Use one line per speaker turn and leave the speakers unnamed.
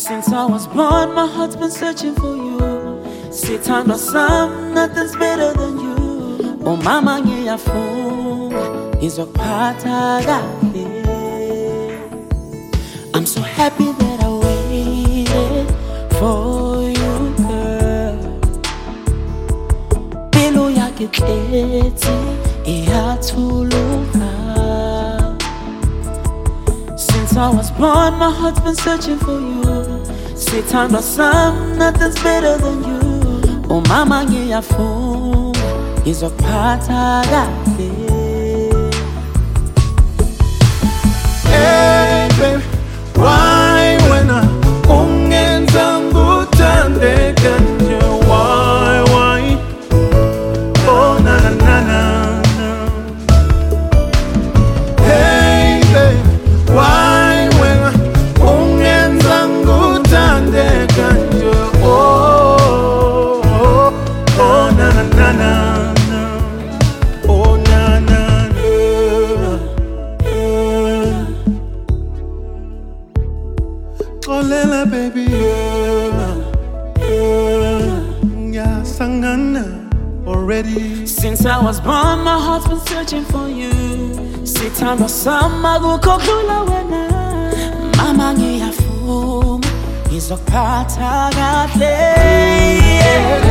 Since I was born, my heart's been searching for you. Sitting on some, nothing's better than you. Oh, mama, yeah, phone is a part of that. I'm so happy that I waited for you, girl. Pelo yake keti, ihatuluka. Since I was born, my heart's been searching for you. Sitting on some, nothing's better than you. Oh, mama, yeah, phone is a part of that.
Hey, baby, why when I ungenza ngutande kanje? Why? Oh, na na na na. Hey, baby, why when I ungenza ngutande kanje? Oh, na na na na. Olela baby, yeah, sangana already.
Since I was born, my heart's been searching for you. Sit on the summer, go kokula wena. Mama ngiya phone is a part of that.